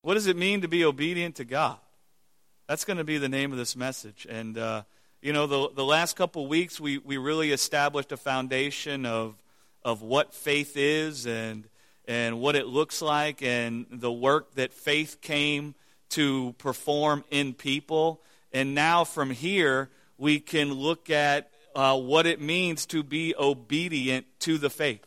What does it mean to be obedient to God? That's going to be the name of this message. And, the last couple weeks, we really established a foundation of what faith is and what it looks like and the work that faith came to perform in people. And now from here, we can look at what it means to be obedient to the faith.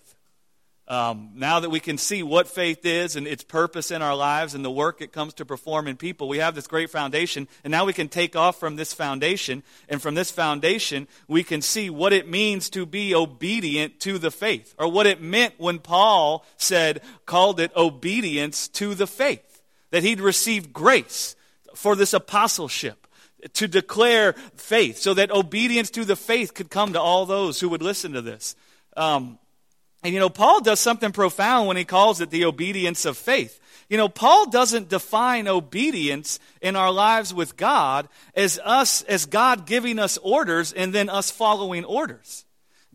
Now that we can see what faith is and its purpose in our lives and the work it comes to perform in people, we have this great foundation, and now we can take off from this foundation, and from this foundation, we can see what it means to be obedient to the faith, or what it meant when Paul called it obedience to the faith, that he'd received grace for this apostleship to declare faith, so that obedience to the faith could come to all those who would listen to this. And Paul does something profound when he calls it the obedience of faith. Paul doesn't define obedience in our lives with God as God giving us orders and then us following orders.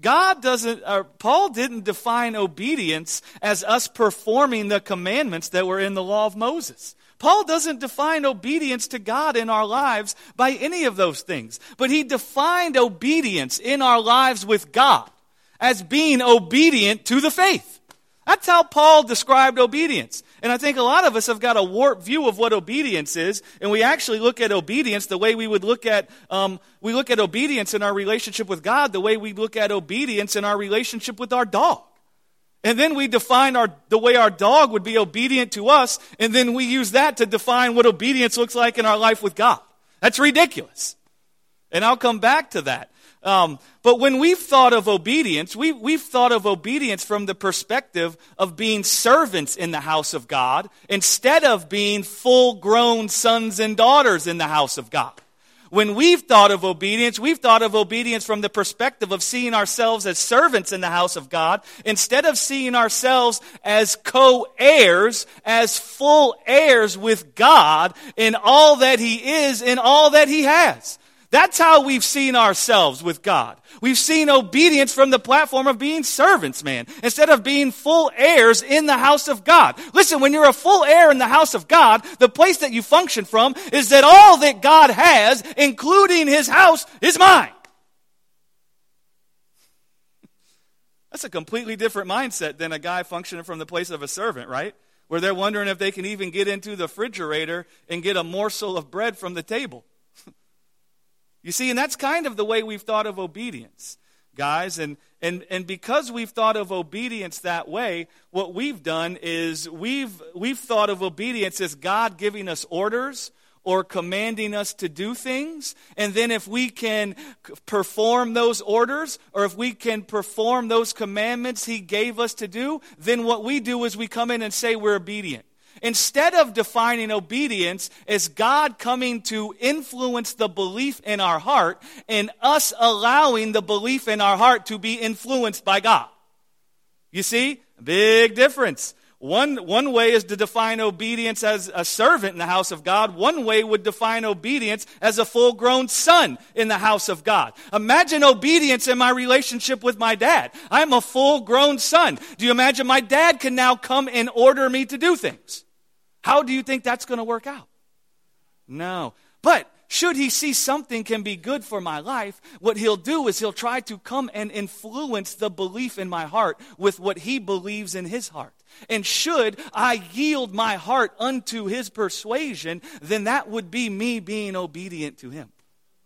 Paul didn't define obedience as us performing the commandments that were in the law of Moses. Paul doesn't define obedience to God in our lives by any of those things. But he defined obedience in our lives with God as being obedient to the faith. That's how Paul described obedience. And I think a lot of us have got a warped view of what obedience is, and we actually look at obedience the way we would look at obedience in our relationship with God the way we look at obedience in our relationship with our dog. And then we define the way our dog would be obedient to us, and then we use that to define what obedience looks like in our life with God. That's ridiculous. And I'll come back to that. But when we've thought of obedience, we've thought of obedience from the perspective of being servants in the house of God instead of being full-grown sons and daughters in the house of God. When we've thought of obedience from the perspective of seeing ourselves as servants in the house of God instead of seeing ourselves as co-heirs, as full heirs with God in all that He is and all that He has. That's how we've seen ourselves with God. We've seen obedience from the platform of being servants, man, instead of being full heirs in the house of God. Listen, when you're a full heir in the house of God, the place that you function from is that all that God has, including His house, is mine. That's a completely different mindset than a guy functioning from the place of a servant, right? Where they're wondering if they can even get into the refrigerator and get a morsel of bread from the table. You see, and that's kind of the way we've thought of obedience, guys. And because we've thought of obedience that way, what we've done is we've thought of obedience as God giving us orders or commanding us to do things. And then if we can perform those orders or if we can perform those commandments He gave us to do, then what we do is we come in and say we're obedient. Instead of defining obedience as God coming to influence the belief in our heart and us allowing the belief in our heart to be influenced by God. You see? Big difference. One way is to define obedience as a servant in the house of God. One way would define obedience as a full-grown son in the house of God. Imagine obedience in my relationship with my dad. I'm a full-grown son. Do you imagine my dad can now come and order me to do things? How do you think that's going to work out? No. But should he see something can be good for my life, what he'll do is he'll try to come and influence the belief in my heart with what he believes in his heart. And should I yield my heart unto his persuasion, then that would be me being obedient to him.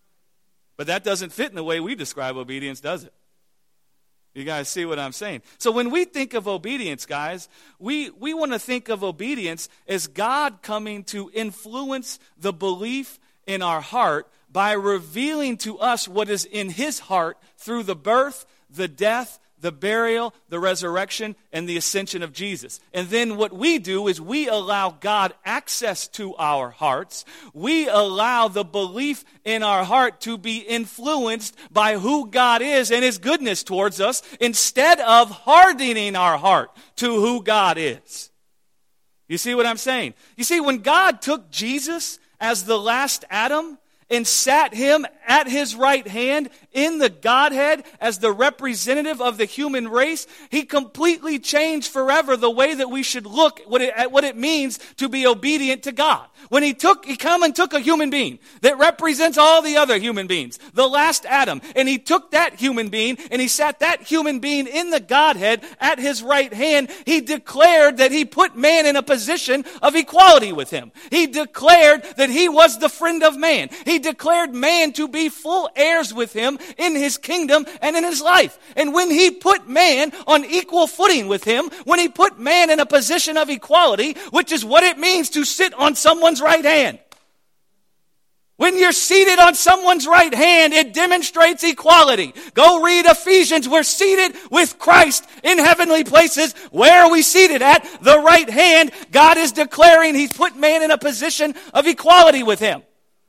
But that doesn't fit in the way we describe obedience, does it? You guys see what I'm saying? So when we think of obedience, guys, we want to think of obedience as God coming to influence the belief in our heart by revealing to us what is in His heart through the birth, the death, the burial, the resurrection, and the ascension of Jesus. And then what we do is we allow God access to our hearts. We allow the belief in our heart to be influenced by who God is and His goodness towards us instead of hardening our heart to who God is. You see what I'm saying? You see, when God took Jesus as the last Adam and sat Him at His right hand in the Godhead as the representative of the human race, he completely changed forever the way that we should look at what it means to be obedient to God. When he took a human being that represents all the other human beings, the last Adam, and he took that human being and he sat that human being in the Godhead at his right hand, he declared that he put man in a position of equality with him. He declared that he was the friend of man. He declared man to be full heirs with him in his kingdom and in his life. And when he put man on equal footing with him, when he put man in a position of equality, which is what it means to sit on someone's right hand. When you're seated on someone's right hand, it demonstrates equality. Go read Ephesians. We're seated with Christ in heavenly places. Where are we seated at? The right hand. God is declaring he's put man in a position of equality with him.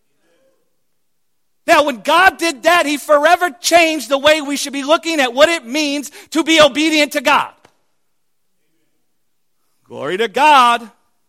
Now, when God did that, he forever changed the way we should be looking at what it means to be obedient to God. Glory to God.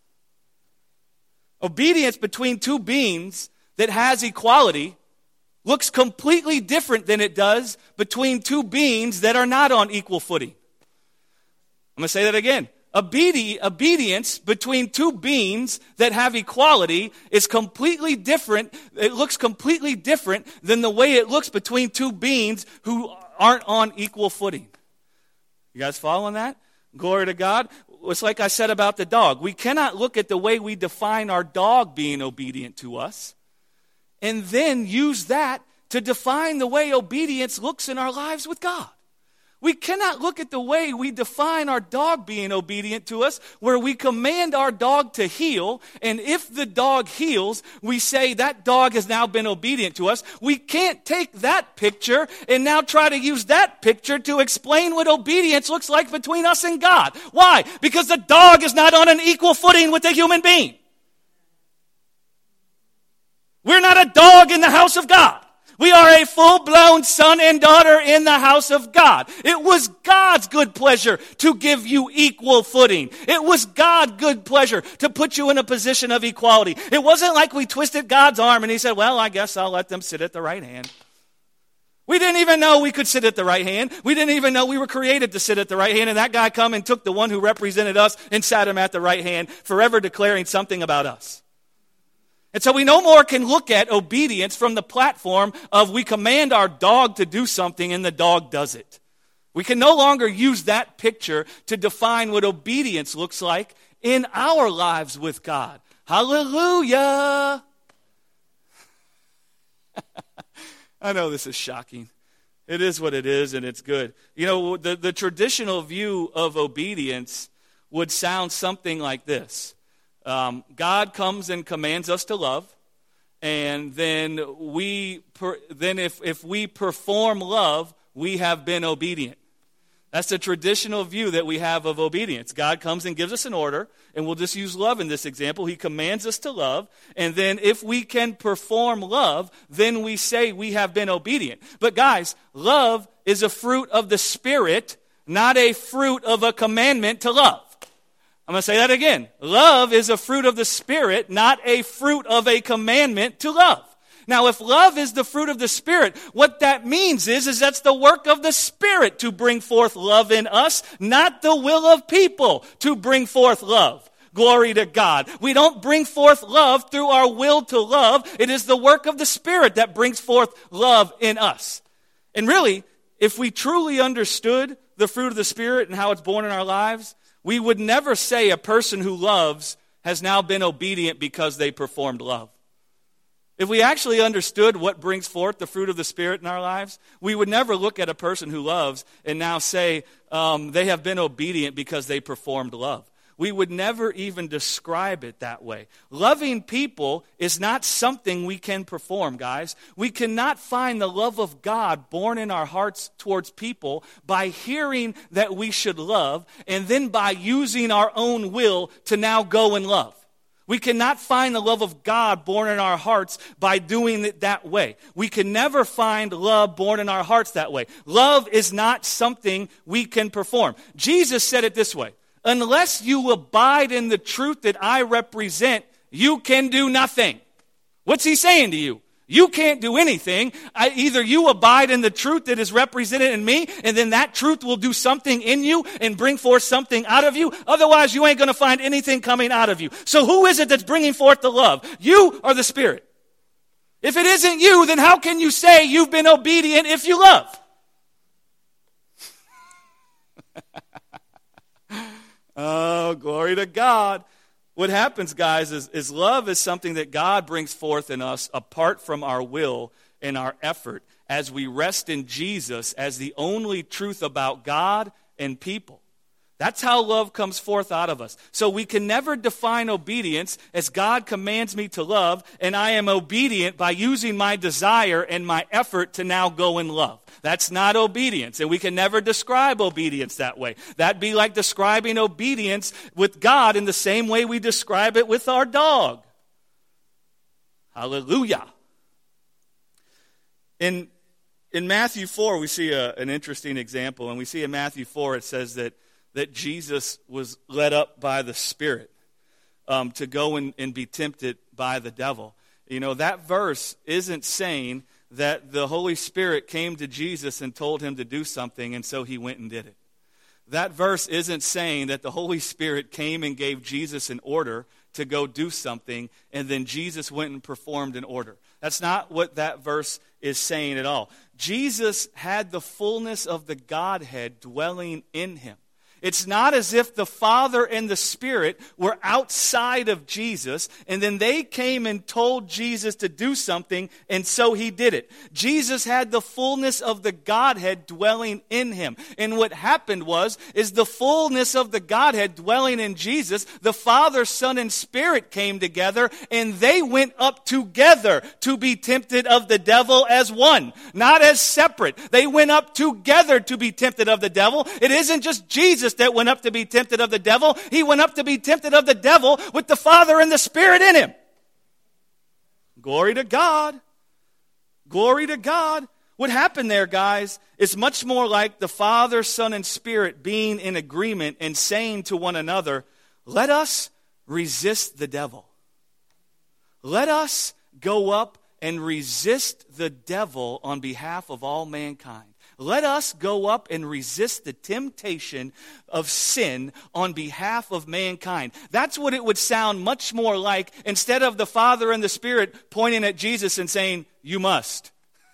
Obedience between two beings that has equality looks completely different than it does between two beings that are not on equal footing. I'm going to say that again. Obedience between two beings that have equality is completely different. It looks completely different than the way it looks between two beings who aren't on equal footing. You guys following that? Glory to God. It's like I said about the dog. We cannot look at the way we define our dog being obedient to us and then use that to define the way obedience looks in our lives with God. We cannot look at the way we define our dog being obedient to us, where we command our dog to heel, and if the dog heals, we say that dog has now been obedient to us. We can't take that picture and now try to use that picture to explain what obedience looks like between us and God. Why? Because the dog is not on an equal footing with the human being. We're not a dog in the house of God. We are a full-blown son and daughter in the house of God. It was God's good pleasure to give you equal footing. It was God's good pleasure to put you in a position of equality. It wasn't like we twisted God's arm and he said, well, I guess I'll let them sit at the right hand. We didn't even know we could sit at the right hand. We didn't even know we were created to sit at the right hand. And that guy come and took the one who represented us and sat him at the right hand, forever declaring something about us. And so we no more can look at obedience from the platform of we command our dog to do something and the dog does it. We can no longer use that picture to define what obedience looks like in our lives with God. Hallelujah! I know this is shocking. It is what it is, and it's good. You know, the traditional view of obedience would sound something like this. God comes and commands us to love, and then if we perform love, we have been obedient. That's the traditional view that we have of obedience. God comes and gives us an order, and we'll just use love in this example. He commands us to love, and then if we can perform love, then we say we have been obedient. But guys, love is a fruit of the Spirit, not a fruit of a commandment to love. I'm going to say that again. Love is a fruit of the Spirit, not a fruit of a commandment to love. Now, if love is the fruit of the Spirit, what that means is that's the work of the Spirit to bring forth love in us, not the will of people to bring forth love. Glory to God. We don't bring forth love through our will to love. It is the work of the Spirit that brings forth love in us. And really, if we truly understood the fruit of the Spirit and how it's born in our lives, we would never say a person who loves has now been obedient because they performed love. If we actually understood what brings forth the fruit of the Spirit in our lives, we would never look at a person who loves and now say they have been obedient because they performed love. We would never even describe it that way. Loving people is not something we can perform, guys. We cannot find the love of God born in our hearts towards people by hearing that we should love and then by using our own will to now go and love. We cannot find the love of God born in our hearts by doing it that way. We can never find love born in our hearts that way. Love is not something we can perform. Jesus said it this way. Unless you abide in the truth that I represent, you can do nothing. What's he saying to you? You can't do anything. Either you abide in the truth that is represented in me, and then that truth will do something in you and bring forth something out of you. Otherwise, you ain't going to find anything coming out of you. So who is it that's bringing forth the love? You or the Spirit? If it isn't you, then how can you say you've been obedient if you love? Oh, glory to God. What happens, guys, is love is something that God brings forth in us apart from our will and our effort as we rest in Jesus as the only truth about God and people. That's how love comes forth out of us. So we can never define obedience as God commands me to love, and I am obedient by using my desire and my effort to now go and love. That's not obedience, and we can never describe obedience that way. That'd be like describing obedience with God in the same way we describe it with our dog. Hallelujah. In Matthew 4, we see an interesting example, and we see in Matthew 4 it says that Jesus was led up by the Spirit to go and be tempted by the devil. You know, that verse isn't saying that the Holy Spirit came to Jesus and told him to do something, and so he went and did it. That verse isn't saying that the Holy Spirit came and gave Jesus an order to go do something, and then Jesus went and performed an order. That's not what that verse is saying at all. Jesus had the fullness of the Godhead dwelling in him. It's not as if the Father and the Spirit were outside of Jesus, and then they came and told Jesus to do something, and so he did it. Jesus had the fullness of the Godhead dwelling in him. And what happened is the fullness of the Godhead dwelling in Jesus, the Father, Son, and Spirit came together, and they went up together to be tempted of the devil as one, not as separate. They went up together to be tempted of the devil. It isn't just Jesus that went up to be tempted of the devil. He went up to be tempted of the devil with the Father and the Spirit in him. Glory to God. Glory to God. What happened there, guys, is much more like the Father, Son, and Spirit being in agreement and saying to one another, let us resist the devil. Let us go up and resist the devil on behalf of all mankind. Let us go up and resist the temptation of sin on behalf of mankind. That's what it would sound much more like instead of the Father and the Spirit pointing at Jesus and saying, you must.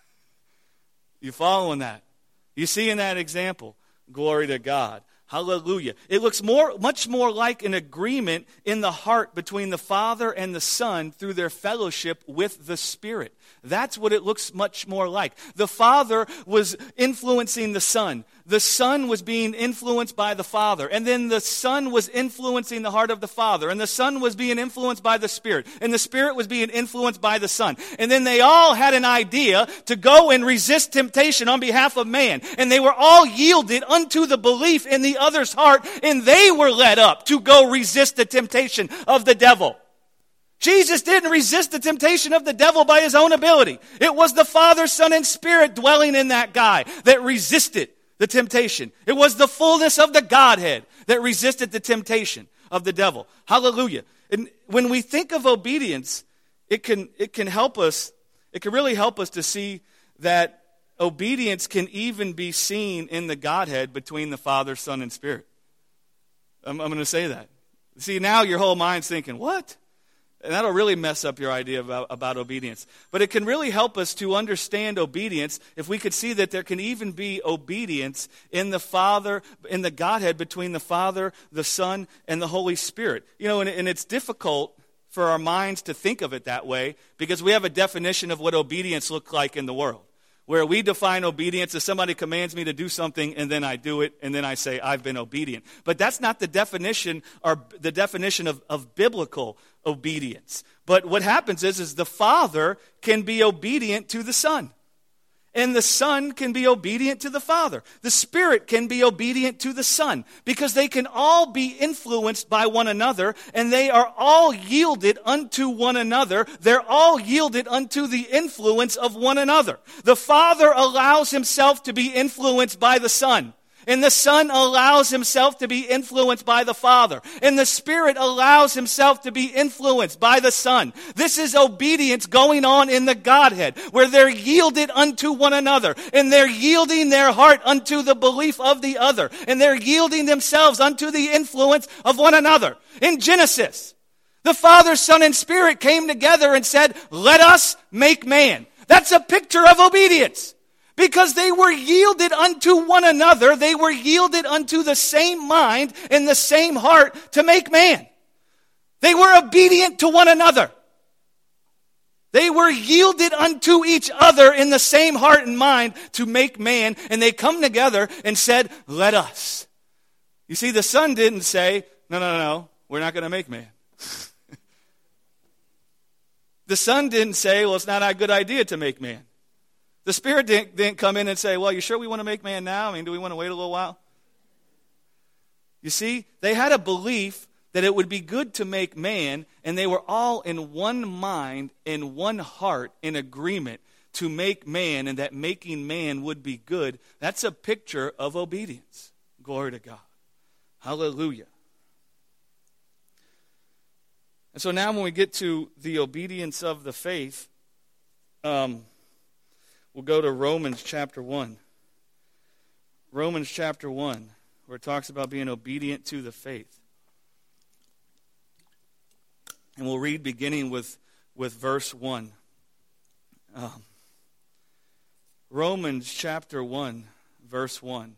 You following that? You see in that example? Glory to God. Hallelujah. It looks much more like an agreement in the heart between the Father and the Son through their fellowship with the Spirit. That's what it looks much more like. The Father was influencing the Son. The Son was being influenced by the Father. And then the Son was influencing the heart of the Father. And the Son was being influenced by the Spirit. And the Spirit was being influenced by the Son. And then they all had an idea to go and resist temptation on behalf of man. And they were all yielded unto the belief in the other's heart. And they were led up to go resist the temptation of the devil. Jesus didn't resist the temptation of the devil by his own ability. It was the Father, Son, and Spirit dwelling in that guy that resisted the temptation. It was the fullness of the Godhead that resisted the temptation of the devil. Hallelujah. And when we think of obedience, it can help us, it can really help us to see that obedience can even be seen in the Godhead between the Father, Son, and Spirit. I'm going to say that. See, now your whole mind's thinking, what? And that'll really mess up your idea about obedience. But it can really help us to understand obedience if we could see that there can even be obedience in the Father, in the Godhead between the Father, the Son, and the Holy Spirit. You know, and it's difficult for our minds to think of it that way because we have a definition of what obedience looks like in the world. Where we define obedience as somebody commands me to do something and then I do it and then I say I've been obedient. But that's not the definition or the definition of biblical obedience. But what happens is the Father can be obedient to the Son. And the Son can be obedient to the Father. The Spirit can be obedient to the Son because they can all be influenced by one another and they are all yielded unto one another. They're all yielded unto the influence of one another. The Father allows himself to be influenced by the Son. And the Son allows himself to be influenced by the Father. And the Spirit allows himself to be influenced by the Son. This is obedience going on in the Godhead, where they're yielded unto one another. And they're yielding their heart unto the belief of the other. And they're yielding themselves unto the influence of one another. In Genesis, the Father, Son, and Spirit came together and said, "Let us make man." That's a picture of obedience. Because they were yielded unto one another. They were yielded unto the same mind and the same heart to make man. They were obedient to one another. They were yielded unto each other in the same heart and mind to make man. And they come together and said, "Let us." You see, the Son didn't say, no, we're not going to make man. The Son didn't say, well, it's not a good idea to make man. The Spirit didn't come in and say, well, you sure we want to make man now? I mean, do we want to wait a little while? You see, they had a belief that it would be good to make man, and they were all in one mind, in one heart, in agreement to make man, and that making man would be good. That's a picture of obedience. Glory to God. Hallelujah. And so now when we get to the obedience of the faith, we'll go to Romans chapter 1. Romans chapter 1, where it talks about being obedient to the faith. And we'll read beginning with verse 1. Romans chapter 1, verse 1.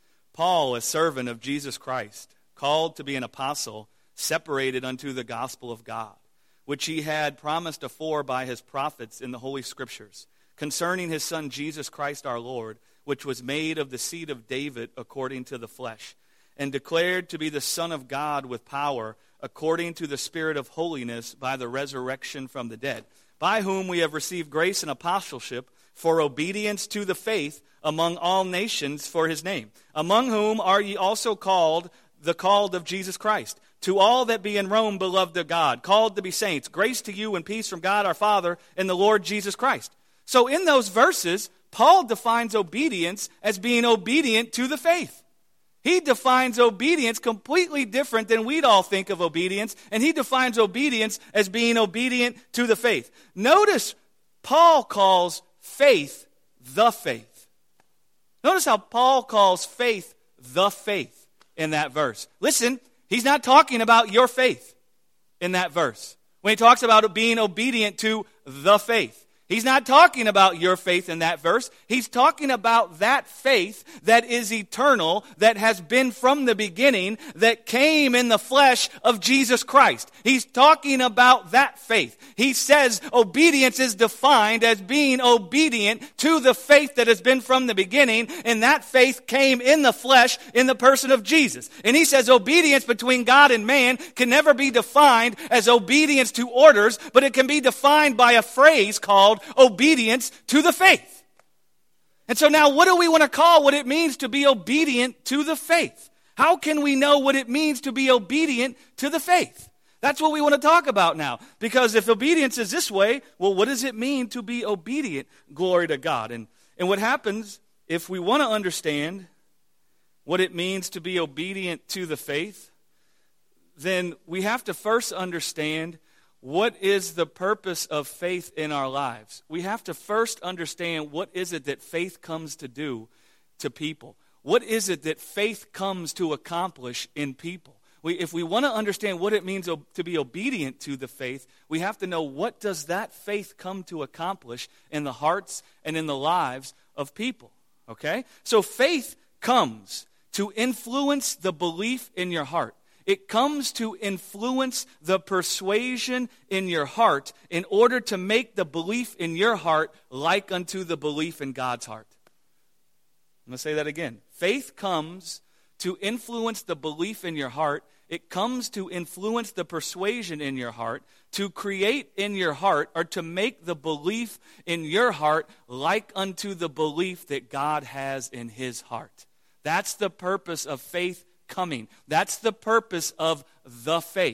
Paul, a servant of Jesus Christ, called to be an apostle, separated unto the gospel of God, which he had promised afore by his prophets in the Holy Scriptures, concerning his Son Jesus Christ our Lord, which was made of the seed of David according to the flesh, and declared to be the Son of God with power, according to the Spirit of holiness, by the resurrection from the dead, by whom we have received grace and apostleship for obedience to the faith among all nations for his name, among whom are ye also called, the called of Jesus Christ. To all that be in Rome, beloved of God, called to be saints, grace to you and peace from God our Father and the Lord Jesus Christ. So in those verses, Paul defines obedience as being obedient to the faith. He defines obedience completely different than we'd all think of obedience, and he defines obedience as being obedient to the faith. Notice Paul calls faith the faith. Notice how Paul calls faith the faith in that verse. Listen, he's not talking about your faith in that verse. When he talks about being obedient to the faith, he's not talking about your faith in that verse. He's talking about that faith that is eternal, that has been from the beginning, that came in the flesh of Jesus Christ. He's talking about that faith. He says obedience is defined as being obedient to the faith that has been from the beginning, and that faith came in the flesh in the person of Jesus. And he says obedience between God and man can never be defined as obedience to orders, but it can be defined by a phrase called obedience to the faith. And so now what do we want to call what it means to be obedient to the faith? How can we know what it means to be obedient to the faith? That's what we want to talk about now. Because if obedience is this way, well, what does it mean to be obedient? Glory to God. And what happens if we want to understand what it means to be obedient to the faith, then we have to first understand what is the purpose of faith in our lives. We have to first understand what is it that faith comes to do to people. What is it that faith comes to accomplish in people? If we want to understand what it means to be obedient to the faith, we have to know what does that faith come to accomplish in the hearts and in the lives of people. Okay? So faith comes to influence the belief in your heart. It comes to influence the persuasion in your heart in order to make the belief in your heart like unto the belief in God's heart. I'm going to say that again. Faith comes to influence the belief in your heart. It comes to influence the persuasion in your heart, to create in your heart, or to make the belief in your heart like unto the belief that God has in his heart. That's the purpose of faith coming. That's the purpose of the faith.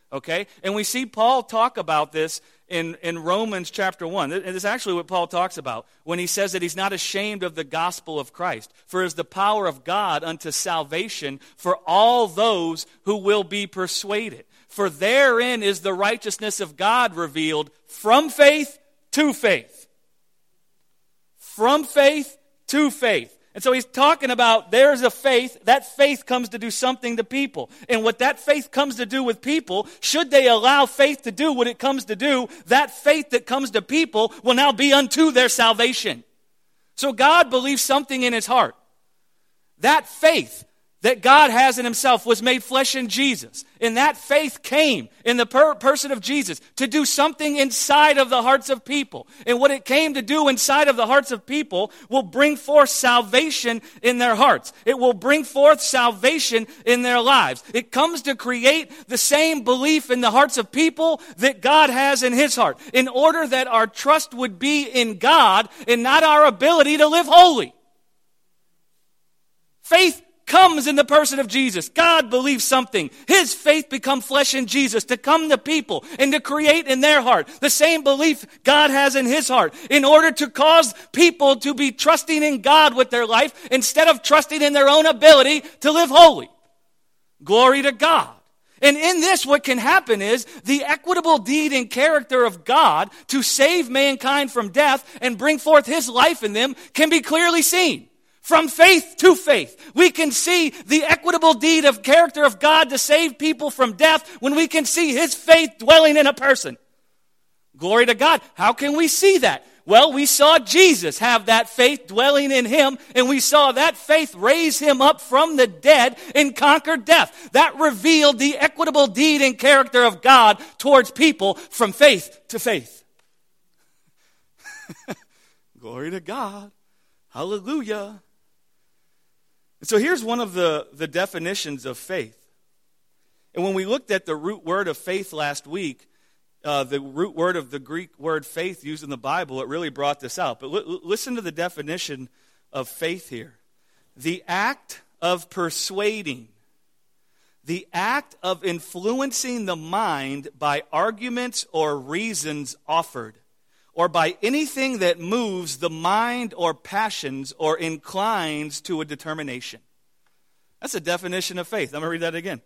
Okay? And we see Paul talk about this in Romans chapter 1. It is actually what Paul talks about when he says that he's not ashamed of the gospel of Christ. For it is the power of God unto salvation for all those who will be persuaded. For therein is the righteousness of God revealed from faith to faith. From faith to faith. And so he's talking about there's a faith. That faith comes to do something to people. And what that faith comes to do with people, should they allow faith to do what it comes to do, that faith that comes to people will now be unto their salvation. So God believes something in his heart. That faith that God has in himself was made flesh in Jesus. And that faith came in the person of Jesus to do something inside of the hearts of people. And what it came to do inside of the hearts of people will bring forth salvation in their hearts. It will bring forth salvation in their lives. It comes to create the same belief in the hearts of people that God has in his heart, in order that our trust would be in God and not our ability to live holy. Faith comes in the person of Jesus. God believes something. His faith become flesh in Jesus to come to people and to create in their heart the same belief God has in his heart, in order to cause people to be trusting in God with their life instead of trusting in their own ability to live holy. Glory to God. And in this, what can happen is the equitable deed and character of God to save mankind from death and bring forth his life in them can be clearly seen. From faith to faith, we can see the equitable deed of character of God to save people from death when we can see his faith dwelling in a person. Glory to God. How can we see that? Well, we saw Jesus have that faith dwelling in him, and we saw that faith raise him up from the dead and conquer death. That revealed the equitable deed and character of God towards people from faith to faith. Glory to God. Hallelujah. So here's one of the definitions of faith. And when we looked at the root word of faith last week, the root word of the Greek word faith used in the Bible, it really brought this out. But listen to the definition of faith here. The act of persuading, the act of influencing the mind by arguments or reasons offered, or by anything that moves the mind or passions or inclines to a determination. That's a definition of faith. I'm going to read that again.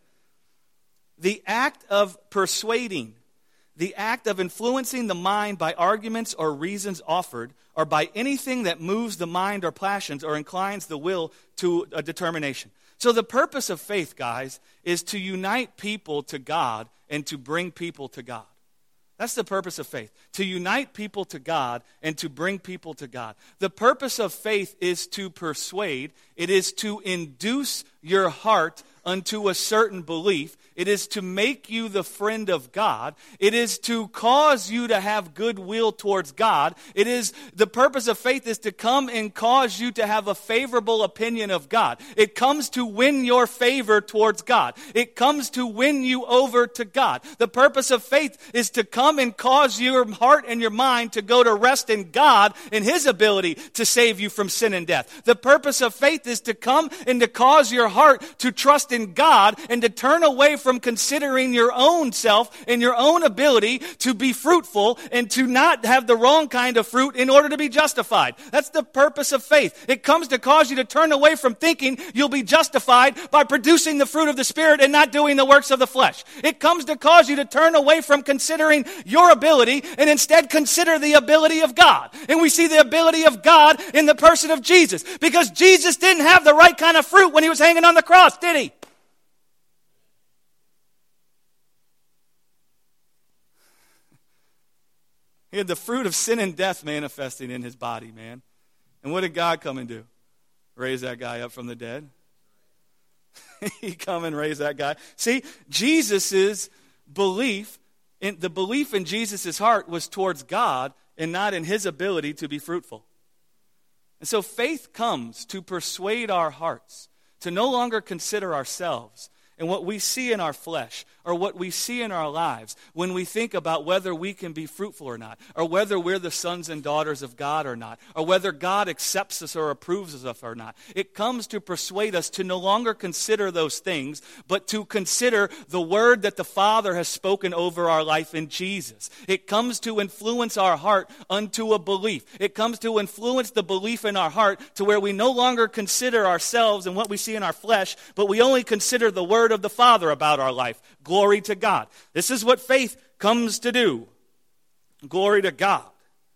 The act of persuading, the act of influencing the mind by arguments or reasons offered, or by anything that moves the mind or passions or inclines the will to a determination. So the purpose of faith, guys, is to unite people to God and to bring people to God. That's the purpose of faith, to unite people to God and to bring people to God. The purpose of faith is to persuade. It is to induce your heart unto a certain belief. It is to make you the friend of God. It is to cause you to have goodwill towards God. It is, the purpose of faith is to come and cause you to have a favorable opinion of God. It comes to win your favor towards God. It comes to win you over to God. The purpose of faith is to come and cause your heart and your mind to go to rest in God and his ability to save you from sin and death. The purpose of faith is to come and to cause your heart to trust in God and to turn away from considering your own self and your own ability to be fruitful and to not have the wrong kind of fruit in order to be justified. That's the purpose of faith. It comes to cause you to turn away from thinking you'll be justified by producing the fruit of the Spirit and not doing the works of the flesh. It comes to cause you to turn away from considering your ability and instead consider the ability of God. And we see the ability of God in the person of Jesus, because Jesus didn't have the right kind of fruit when he was hanging on the cross, did he? He had the fruit of sin and death manifesting in his body, man. And what did God come and do? Raise that guy up from the dead? He come and raise that guy. See, Jesus' belief, the belief in Jesus' heart was towards God and not in his ability to be fruitful. And so faith comes to persuade our hearts to no longer consider ourselves and what we see in our flesh, or what we see in our lives when we think about whether we can be fruitful or not, or whether we're the sons and daughters of God or not, or whether God accepts us or approves of us or not. It comes to persuade us to no longer consider those things, but to consider the word that the Father has spoken over our life in Jesus. It comes to influence our heart unto a belief. It comes to influence the belief in our heart to where we no longer consider ourselves and what we see in our flesh, but we only consider the word of the Father about our life. Glory to God. This is what faith comes to do. Glory to God.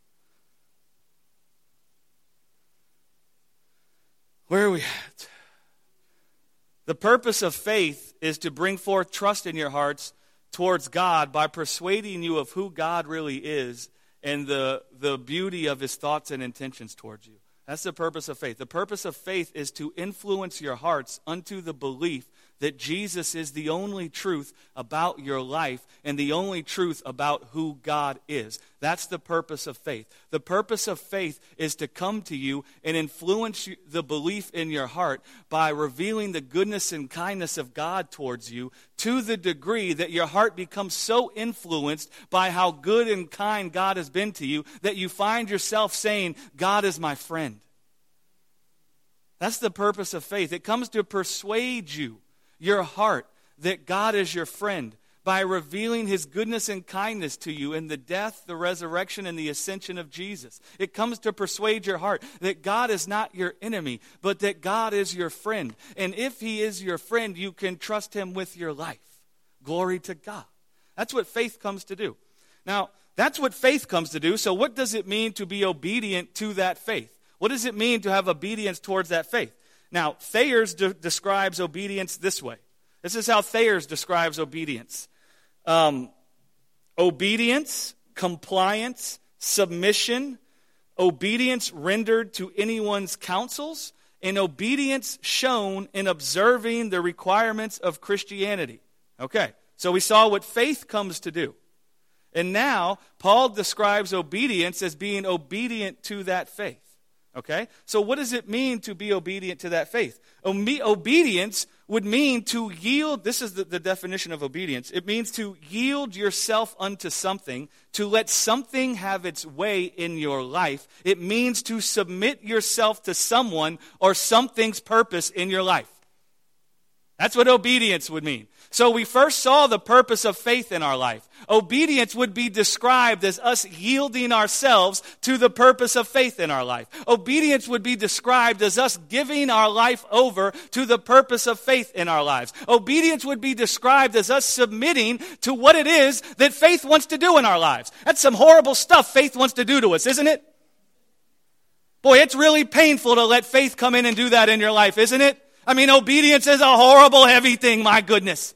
Where are we at? The purpose of faith is to bring forth trust in your hearts towards God by persuading you of who God really is and the beauty of his thoughts and intentions towards you. That's the purpose of faith. The purpose of faith is to influence your hearts unto the belief that Jesus is the only truth about your life and the only truth about who God is. That's the purpose of faith. The purpose of faith is to come to you and influence the belief in your heart by revealing the goodness and kindness of God towards you to the degree that your heart becomes so influenced by how good and kind God has been to you that you find yourself saying, God is my friend. That's the purpose of faith. It comes to persuade you, your heart, that God is your friend by revealing his goodness and kindness to you in the death, the resurrection, and the ascension of Jesus. It comes to persuade your heart that God is not your enemy, but that God is your friend. And if he is your friend, you can trust him with your life. Glory to God. That's what faith comes to do. Now, that's what faith comes to do. So what does it mean to be obedient to that faith? What does it mean to have obedience towards that faith? Now, Thayers describes obedience this way. This is how Thayers describes obedience. Obedience, compliance, submission, obedience rendered to anyone's counsels, and obedience shown in observing the requirements of Christianity. Okay, so we saw what faith comes to do. And now, Paul describes obedience as being obedient to that faith. Okay? So what does it mean to be obedient to that faith? Obedience would mean to yield. This is the definition of obedience. It means to yield yourself unto something, to let something have its way in your life. It means to submit yourself to someone or something's purpose in your life. That's what obedience would mean. So we first saw the purpose of faith in our life. Obedience would be described as us yielding ourselves to the purpose of faith in our life. Obedience would be described as us giving our life over to the purpose of faith in our lives. Obedience would be described as us submitting to what it is that faith wants to do in our lives. That's some horrible stuff faith wants to do to us, isn't it? Boy, it's really painful to let faith come in and do that in your life, isn't it? I mean, obedience is a horrible, heavy thing, my goodness.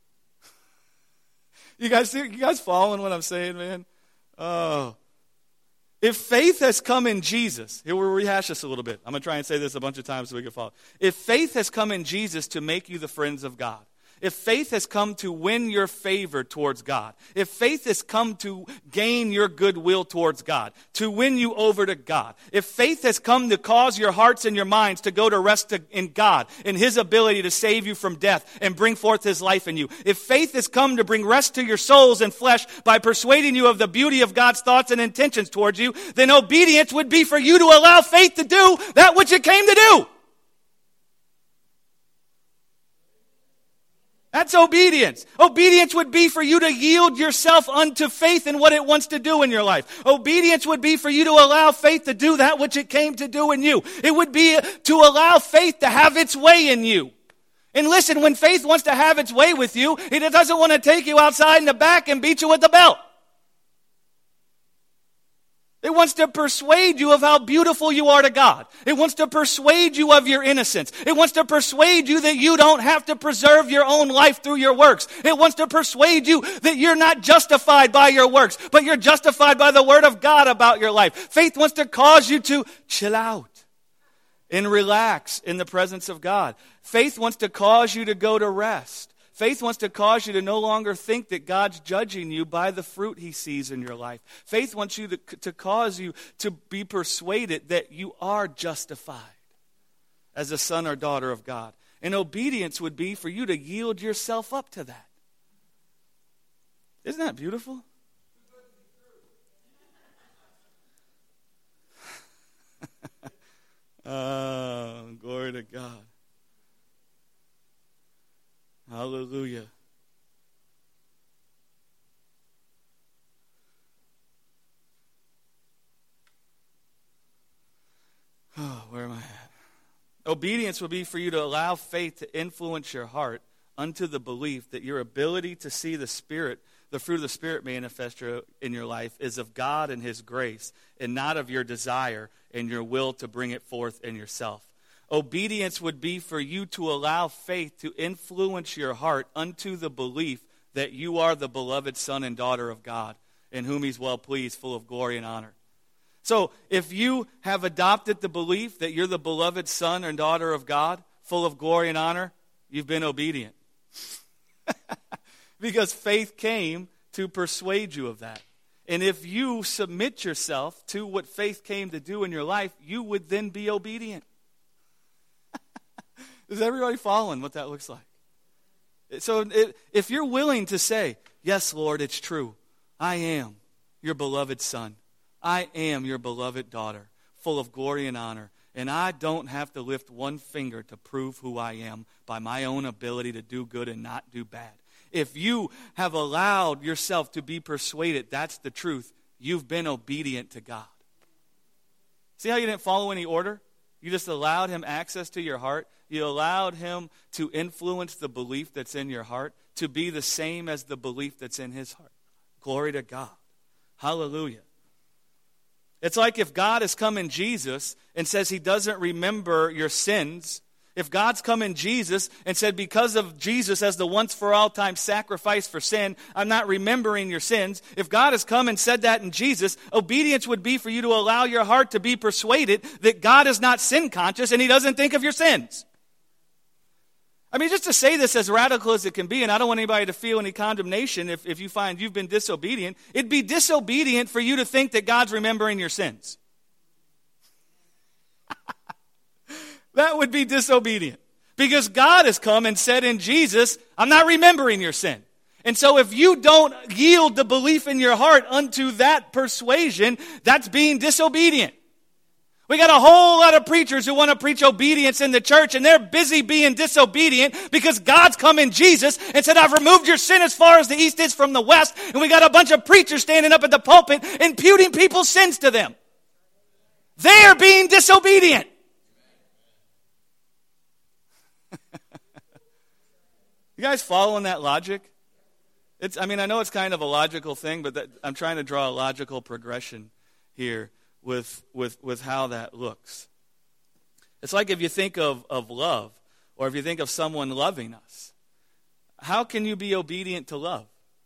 You guys following what I'm saying, man? Oh. If faith has come in Jesus, here we'll rehash this a little bit. I'm going to try and say this a bunch of times so we can follow. If faith has come in Jesus to make you the friends of God, if faith has come to win your favor towards God, if faith has come to gain your goodwill towards God, to win you over to God, if faith has come to cause your hearts and your minds to go to rest in God, in his ability to save you from death and bring forth his life in you, if faith has come to bring rest to your souls and flesh by persuading you of the beauty of God's thoughts and intentions towards you, then obedience would be for you to allow faith to do that which it came to do. That's obedience. Obedience would be for you to yield yourself unto faith in what it wants to do in your life. Obedience would be for you to allow faith to do that which it came to do in you. It would be to allow faith to have its way in you. And listen, when faith wants to have its way with you, it doesn't want to take you outside in the back and beat you with the belt. It wants to persuade you of how beautiful you are to God. It wants to persuade you of your innocence. It wants to persuade you that you don't have to preserve your own life through your works. It wants to persuade you that you're not justified by your works, but you're justified by the word of God about your life. Faith wants to cause you to chill out and relax in the presence of God. Faith wants to cause you to go to rest. Faith wants to cause you to no longer think that God's judging you by the fruit he sees in your life. Faith wants you to cause you to be persuaded that you are justified as a son or daughter of God. And obedience would be for you to yield yourself up to that. Isn't that beautiful? Glory to God. Hallelujah. Oh, where am I at? Obedience would be for you to allow faith to influence your heart unto the belief that your ability to see the Spirit, the fruit of the Spirit manifest in your life is of God and His grace and not of your desire and your will to bring it forth in yourself. Obedience would be for you to allow faith to influence your heart unto the belief that you are the beloved son and daughter of God, in whom He's well pleased, full of glory and honor. So if you have adopted the belief that you're the beloved son and daughter of God, full of glory and honor, you've been obedient. Because faith came to persuade you of that. And if you submit yourself to what faith came to do in your life, you would then be obedient. Is everybody following what that looks like? So if you're willing to say, yes, Lord, it's true. I am your beloved son. I am your beloved daughter, full of glory and honor. And I don't have to lift one finger to prove who I am by my own ability to do good and not do bad. If you have allowed yourself to be persuaded that's the truth, you've been obedient to God. See how you didn't follow any order? You just allowed Him access to your heart. You allowed Him to influence the belief that's in your heart to be the same as the belief that's in His heart. Glory to God. Hallelujah. It's like if God has come in Jesus and says He doesn't remember your sins. If God's come in Jesus and said, because of Jesus as the once for all time sacrifice for sin, I'm not remembering your sins. If God has come and said that in Jesus, obedience would be for you to allow your heart to be persuaded that God is not sin conscious and He doesn't think of your sins. I mean, just to say this as radical as it can be, and I don't want anybody to feel any condemnation if you find you've been disobedient, it'd be disobedient for you to think that God's remembering your sins. That would be disobedient. Because God has come and said in Jesus, I'm not remembering your sin. And so if you don't yield the belief in your heart unto that persuasion, that's being disobedient. We got a whole lot of preachers who want to preach obedience in the church, and they're busy being disobedient because God's come in Jesus and said, I've removed your sin as far as the east is from the west. And we got a bunch of preachers standing up at the pulpit imputing people's sins to them. They are being disobedient. You guys following that logic? I know it's kind of a logical thing, but I'm trying to draw a logical progression here with how that looks. It's like if you think of love, or if you think of someone loving us. How can you be obedient to love?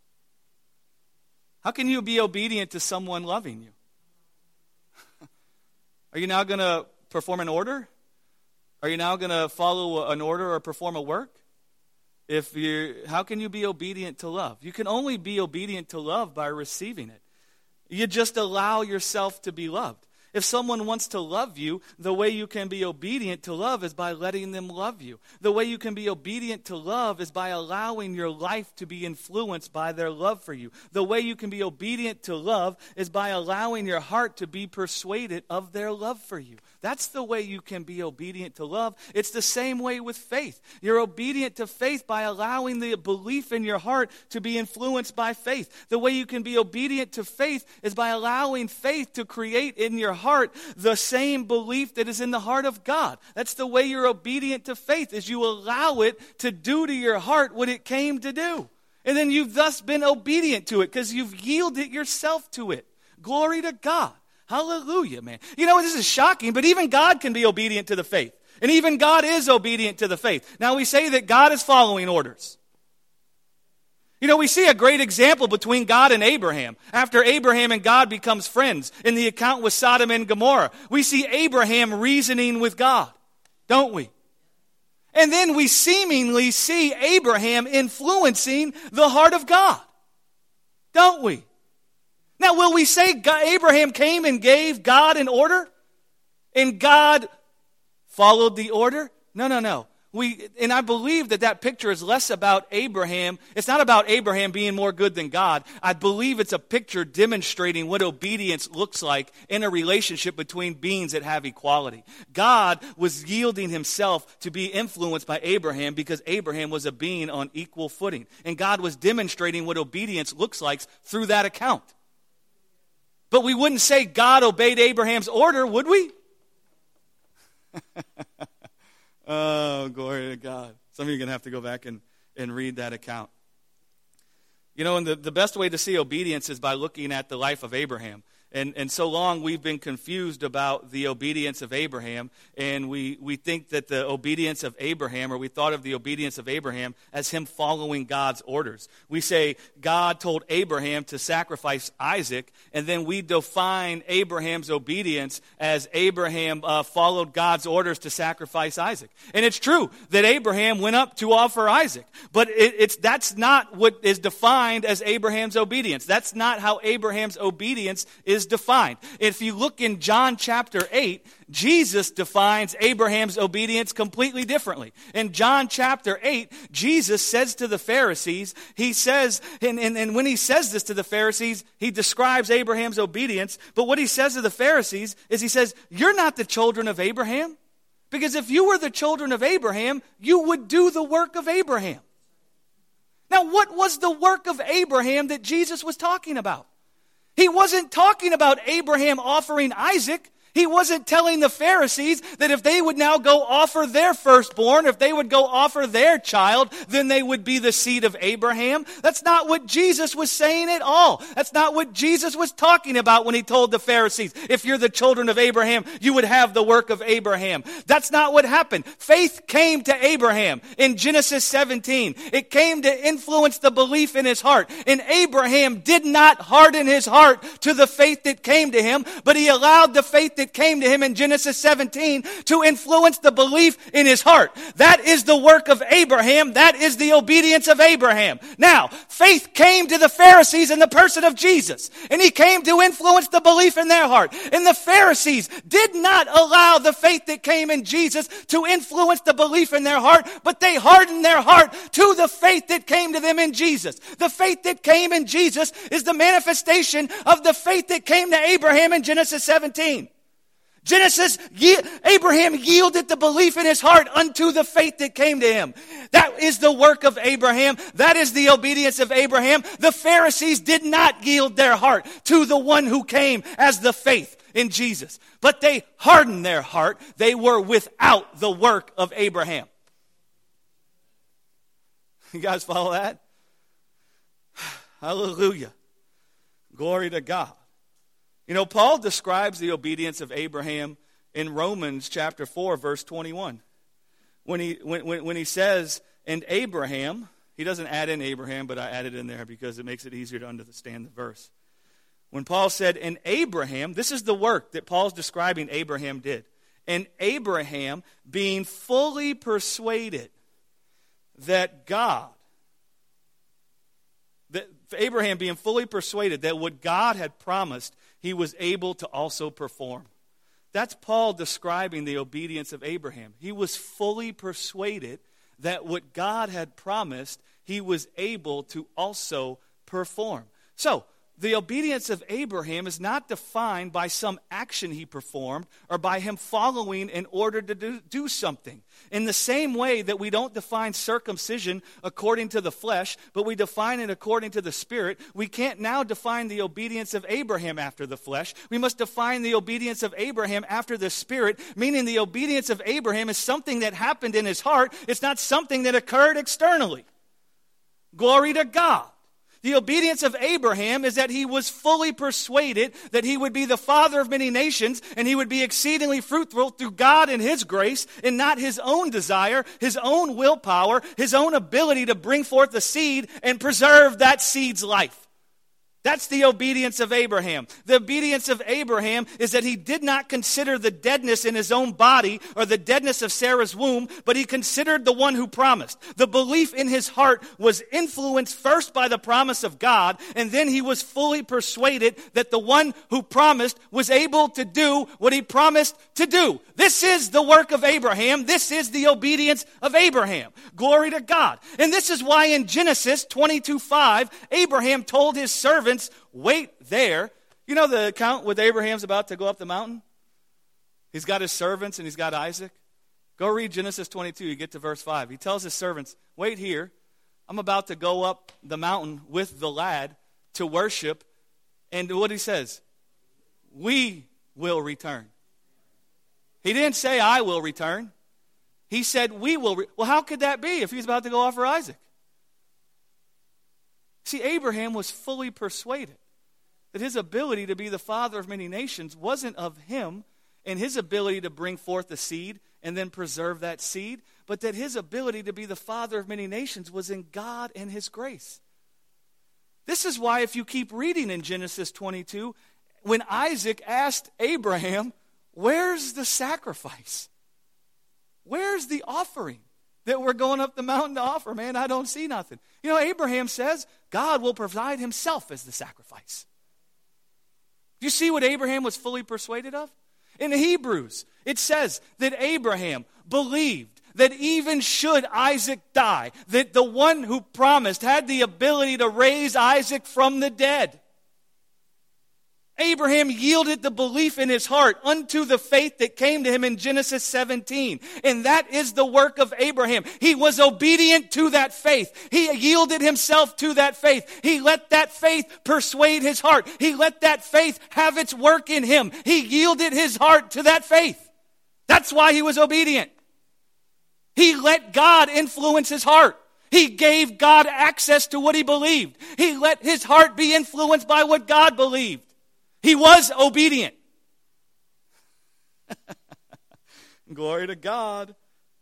How can you be obedient to someone loving you? Are you now going to perform an order? Are you now going to follow an order or perform a work? How can you be obedient to love? You can only be obedient to love by receiving it. You just allow yourself to be loved. If someone wants to love you, the way you can be obedient to love is by letting them love you. The way you can be obedient to love is by allowing your life to be influenced by their love for you. The way you can be obedient to love is by allowing your heart to be persuaded of their love for you. That's the way you can be obedient to love. It's the same way with faith. You're obedient to faith by allowing the belief in your heart to be influenced by faith. The way you can be obedient to faith is by allowing faith to create in your heart the same belief that is in the heart of God. That's the way you're obedient to faith, is you allow it to do to your heart what it came to do. And then you've thus been obedient to it because you've yielded yourself to it. Glory to God. Hallelujah, man. You know, this is shocking, but even God can be obedient to the faith. And even God is obedient to the faith. Now, we say that God is following orders. You know, we see a great example between God and Abraham. After Abraham and God becomes friends in the account with Sodom and Gomorrah, we see Abraham reasoning with God, don't we? And then we seemingly see Abraham influencing the heart of God, don't we? Now, will we say Abraham came and gave God an order? And God followed the order? No. And I believe that picture is less about Abraham. It's not about Abraham being more good than God. I believe it's a picture demonstrating what obedience looks like in a relationship between beings that have equality. God was yielding himself to be influenced by Abraham because Abraham was a being on equal footing. And God was demonstrating what obedience looks like through that account. But we wouldn't say God obeyed Abraham's order, would we? Oh, glory to God. Some of you are going to have to go back and read that account. You know, and the best way to see obedience is by looking at the life of Abraham. And so long we've been confused about the obedience of Abraham, and we think that the obedience of Abraham, or we thought of the obedience of Abraham as him following God's orders. We say God told Abraham to sacrifice Isaac, and then we define Abraham's obedience as Abraham followed God's orders to sacrifice Isaac. And it's true that Abraham went up to offer Isaac, but that's not what is defined as Abraham's obedience. That's not how Abraham's obedience is defined. If you look in John chapter 8, Jesus defines Abraham's obedience completely differently. In John chapter 8, Jesus says to the Pharisees, he says, and when he says this to the Pharisees, he describes Abraham's obedience, but what he says to the Pharisees is he says, "You're not the children of Abraham, because if you were the children of Abraham, you would do the work of Abraham." Now, what was the work of Abraham that Jesus was talking about? He wasn't talking about Abraham offering Isaac. He wasn't telling the Pharisees that if they would now go offer their firstborn, if they would go offer their child, then they would be the seed of Abraham. That's not what Jesus was saying at all. That's not what Jesus was talking about when he told the Pharisees, if you're the children of Abraham, you would have the work of Abraham. That's not what happened. Faith came to Abraham in Genesis 17. It came to influence the belief in his heart. And Abraham did not harden his heart to the faith that came to him, but he allowed the faith that came to him in Genesis 17 to influence the belief in his heart. That is the work of Abraham. That is the obedience of Abraham. Now, faith came to the Pharisees in the person of Jesus, and he came to influence the belief in their heart. And the Pharisees did not allow the faith that came in Jesus to influence the belief in their heart, but they hardened their heart to the faith that came to them in Jesus. The faith that came in Jesus is the manifestation of the faith that came to Abraham in Genesis 17. Abraham yielded the belief in his heart unto the faith that came to him. That is the work of Abraham. That is the obedience of Abraham. The Pharisees did not yield their heart to the one who came as the faith in Jesus, but they hardened their heart. They were without the work of Abraham. You guys follow that? Hallelujah. Glory to God. You know, Paul describes the obedience of Abraham in Romans chapter 4, verse 21. When he says, and Abraham, he doesn't add in Abraham, but I added in there because it makes it easier to understand the verse. When Paul said, and Abraham, this is the work that Paul's describing Abraham did. And Abraham, being fully persuaded that Abraham being fully persuaded that what God had promised, he was able to also perform. That's Paul describing the obedience of Abraham. He was fully persuaded that what God had promised, he was able to also perform. So, the obedience of Abraham is not defined by some action he performed or by him following in order to do something. In the same way that we don't define circumcision according to the flesh, but we define it according to the Spirit, we can't now define the obedience of Abraham after the flesh. We must define the obedience of Abraham after the Spirit, meaning the obedience of Abraham is something that happened in his heart. It's not something that occurred externally. Glory to God. The obedience of Abraham is that he was fully persuaded that he would be the father of many nations and he would be exceedingly fruitful through God and his grace and not his own desire, his own willpower, his own ability to bring forth the seed and preserve that seed's life. That's the obedience of Abraham. The obedience of Abraham is that he did not consider the deadness in his own body or the deadness of Sarah's womb, but he considered the one who promised. The belief in his heart was influenced first by the promise of God, and then he was fully persuaded that the one who promised was able to do what he promised to do. This is the work of Abraham. This is the obedience of Abraham. Glory to God. And this is why in Genesis 22:5, Abraham told his servants, wait there. You know the account with Abraham's about to go up the mountain? He's got his servants and he's got Isaac. Go read Genesis 22, you get to verse 5. He tells his servants, wait here. I'm about to go up the mountain with the lad to worship. And what he says, we will return. He didn't say I will return. He said we will. Well, how could that be if he's about to go offer Isaac? See, Abraham was fully persuaded that his ability to be the father of many nations wasn't of him and his ability to bring forth the seed and then preserve that seed, but that his ability to be the father of many nations was in God and his grace. This is why if you keep reading in Genesis 22, when Isaac asked Abraham, where's the sacrifice? Where's the offering that we're going up the mountain to offer? Man, I don't see nothing. You know, Abraham says God will provide himself as the sacrifice. Do you see what Abraham was fully persuaded of? In Hebrews, it says that Abraham believed that even should Isaac die, that the one who promised had the ability to raise Isaac from the dead. Abraham yielded the belief in his heart unto the faith that came to him in Genesis 17. And that is the work of Abraham. He was obedient to that faith. He yielded himself to that faith. He let that faith persuade his heart. He let that faith have its work in him. He yielded his heart to that faith. That's why he was obedient. He let God influence his heart. He gave God access to what he believed. He let his heart be influenced by what God believed. He was obedient. Glory to God.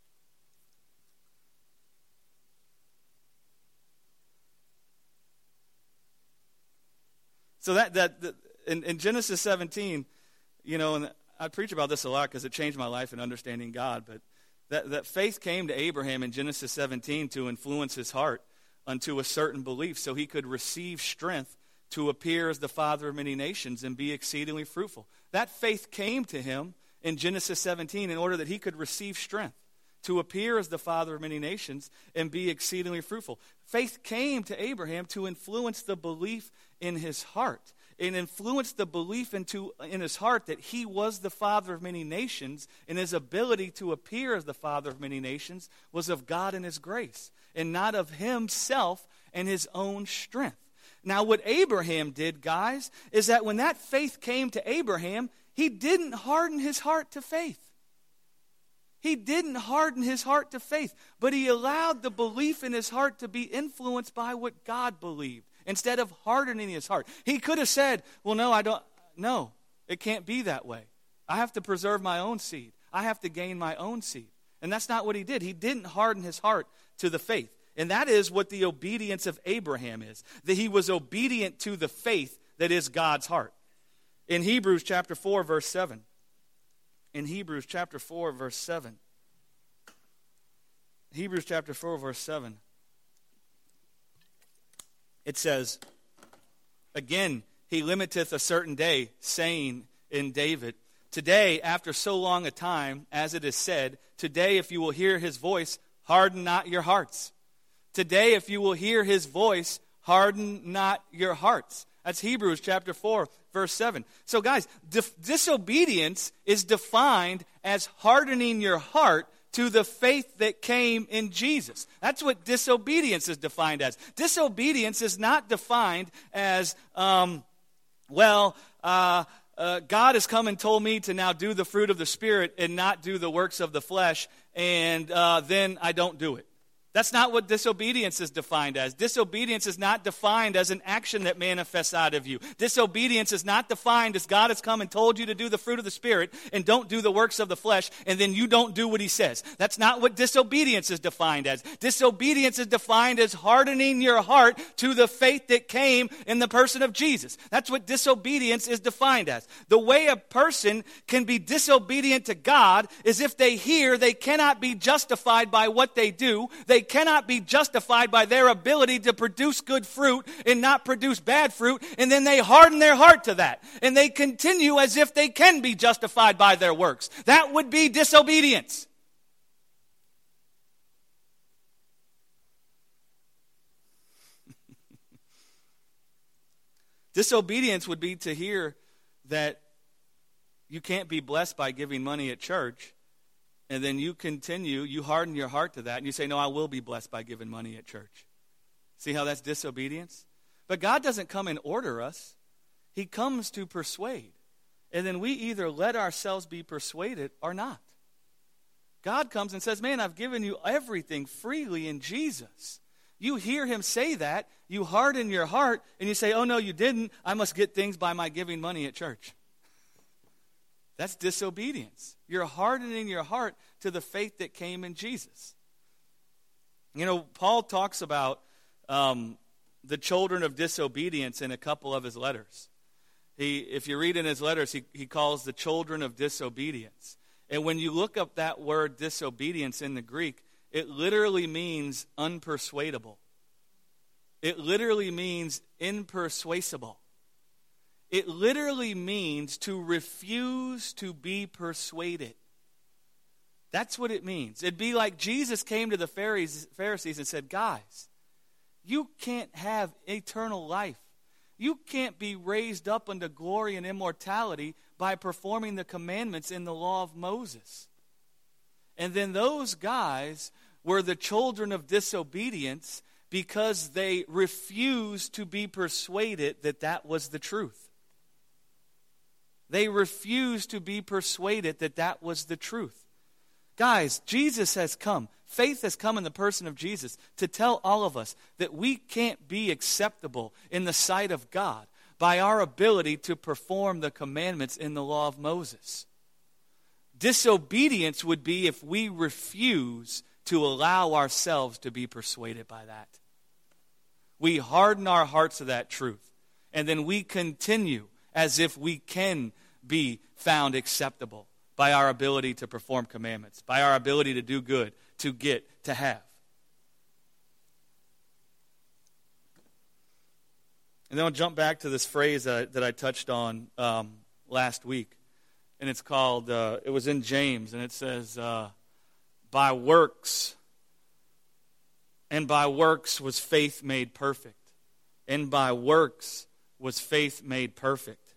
So that in Genesis 17, you know, and I preach about this a lot because it changed my life in understanding God, but that faith came to Abraham in Genesis 17 to influence his heart unto a certain belief so he could receive strength to appear as the father of many nations and be exceedingly fruitful. That faith came to him in Genesis 17 in order that he could receive strength to appear as the father of many nations and be exceedingly fruitful. Faith came to Abraham to influence the belief in his heart. It influenced the belief in his heart that he was the father of many nations, and his ability to appear as the father of many nations was of God and his grace, and not of himself and his own strength. Now, what Abraham did, guys, is that when that faith came to Abraham, he didn't harden his heart to faith. He didn't harden his heart to faith, but he allowed the belief in his heart to be influenced by what God believed instead of hardening his heart. He could have said, well, no, it can't be that way. I have to preserve my own seed. I have to gain my own seed. And that's not what he did. He didn't harden his heart to the faith. And that is what the obedience of Abraham is, that he was obedient to the faith that is God's heart. In Hebrews chapter 4, verse 7. In Hebrews chapter 4, verse 7. Hebrews chapter 4, verse 7. It says, again, he limiteth a certain day, saying in David, today, after so long a time, as it is said, today if you will hear his voice, harden not your hearts. Today, if you will hear his voice, harden not your hearts. That's Hebrews chapter 4, verse 7. So guys, disobedience is defined as hardening your heart to the faith that came in Jesus. That's what disobedience is defined as. Disobedience is not defined as, God has come and told me to now do the fruit of the Spirit and not do the works of the flesh, and then I don't do it. That's not what disobedience is defined as. Disobedience is not defined as an action that manifests out of you. Disobedience is not defined as God has come and told you to do the fruit of the Spirit and don't do the works of the flesh, and then you don't do what he says. That's not what disobedience is defined as. Disobedience is defined as hardening your heart to the faith that came in the person of Jesus. That's what disobedience is defined as. The way a person can be disobedient to God is if they hear they cannot be justified by what they do. They cannot be justified by their ability to produce good fruit and not produce bad fruit, and then they harden their heart to that, and they continue as if they can be justified by their works. That would be disobedience. Disobedience would be to hear that you can't be blessed by giving money at church, and then you continue, you harden your heart to that, and you say, no, I will be blessed by giving money at church. See how that's disobedience? But God doesn't come and order us. He comes to persuade. And then we either let ourselves be persuaded or not. God comes and says, man, I've given you everything freely in Jesus. You hear him say that, you harden your heart, and you say, oh, no, you didn't. I must get things by my giving money at church. That's disobedience. You're hardening your heart to the faith that came in Jesus. You know, Paul talks about the children of disobedience in a couple of his letters. If you read in his letters, he calls the children of disobedience. And when you look up that word disobedience in the Greek, it literally means unpersuadable. It literally means impersuasible. It literally means to refuse to be persuaded. That's what it means. It'd be like Jesus came to the Pharisees and said, guys, you can't have eternal life. You can't be raised up unto glory and immortality by performing the commandments in the law of Moses. And then those guys were the children of disobedience because they refused to be persuaded that that was the truth. They refused to be persuaded that that was the truth. Guys, Jesus has come. Faith has come in the person of Jesus to tell all of us that we can't be acceptable in the sight of God by our ability to perform the commandments in the law of Moses. Disobedience would be if we refuse to allow ourselves to be persuaded by that. We harden our hearts to that truth, and then we continue as if we can be found acceptable by our ability to perform commandments, by our ability to do good, to get, to have. And then I'll jump back to this phrase that I touched on last week. And it's called, it was in James, and it says, by works. And by works was faith made perfect. And by works was faith made perfect.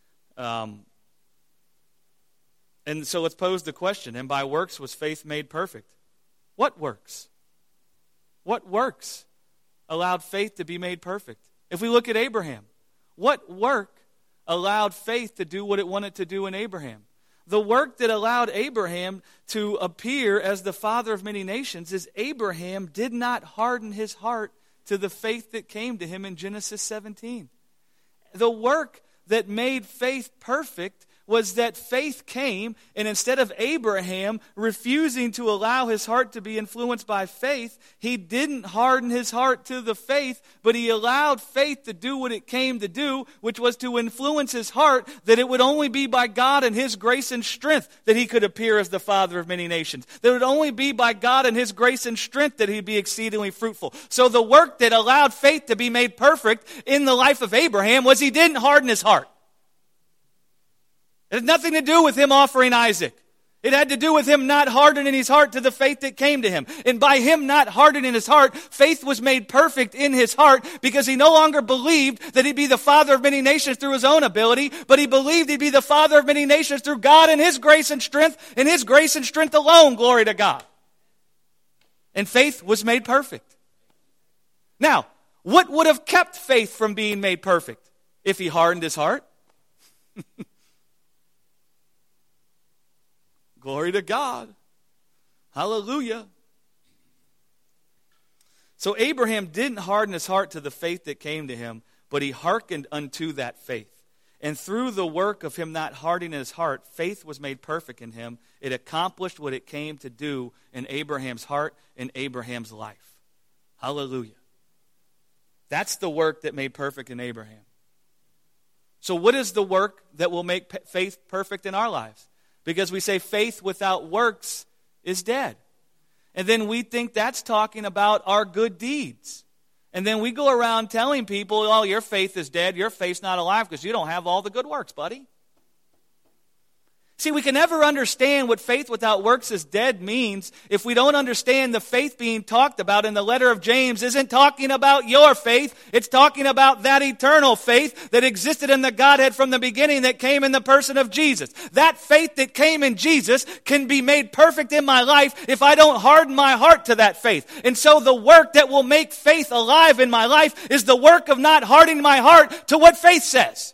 And so let's pose the question, and by works was faith made perfect? What works? What works allowed faith to be made perfect? If we look at Abraham, what work allowed faith to do what it wanted to do in Abraham? The work that allowed Abraham to appear as the father of many nations is Abraham did not harden his heart to the faith that came to him in Genesis 17. The work that made faith perfect was that faith came, and instead of Abraham refusing to allow his heart to be influenced by faith, he didn't harden his heart to the faith, but he allowed faith to do what it came to do, which was to influence his heart, that it would only be by God and his grace and strength that he could appear as the father of many nations. That it would only be by God and his grace and strength that he'd be exceedingly fruitful. So the work that allowed faith to be made perfect in the life of Abraham was he didn't harden his heart. It had nothing to do with him offering Isaac. It had to do with him not hardening his heart to the faith that came to him. And by him not hardening his heart, faith was made perfect in his heart because he no longer believed that he'd be the father of many nations through his own ability, but he believed he'd be the father of many nations through God and his grace and his grace and strength alone, glory to God. And faith was made perfect. Now, what would have kept faith from being made perfect if he hardened his heart? Glory to God. Hallelujah. So Abraham didn't harden his heart to the faith that came to him, but he hearkened unto that faith. And through the work of him not hardening his heart, faith was made perfect in him. It accomplished what it came to do in Abraham's heart, in Abraham's life. Hallelujah. That's the work that made perfect in Abraham. So what is the work that will make faith perfect in our lives? Because we say faith without works is dead. And then we think that's talking about our good deeds. And then we go around telling people, oh, your faith is dead, your faith's not alive because you don't have all the good works, buddy. See, we can never understand what faith without works is dead means if we don't understand the faith being talked about in the letter of James isn't talking about your faith. It's talking about that eternal faith that existed in the Godhead from the beginning that came in the person of Jesus. That faith that came in Jesus can be made perfect in my life if I don't harden my heart to that faith. And so the work that will make faith alive in my life is the work of not hardening my heart to what faith says.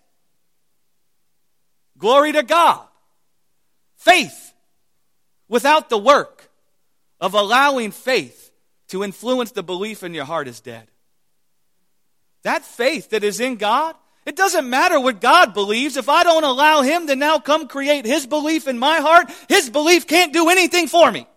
Glory to God. Faith without the work of allowing faith to influence the belief in your heart is dead. That faith that is in God, it doesn't matter what God believes. If I don't allow Him to now come create His belief in my heart, His belief can't do anything for me.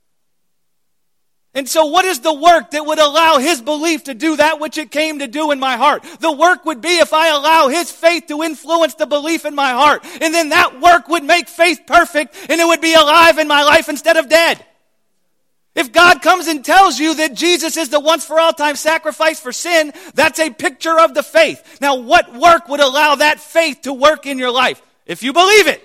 And so what is the work that would allow His belief to do that which it came to do in my heart? The work would be if I allow His faith to influence the belief in my heart. And then that work would make faith perfect and it would be alive in my life instead of dead. If God comes and tells you that Jesus is the once for all time sacrifice for sin, that's a picture of the faith. Now what work would allow that faith to work in your life? If you believe it.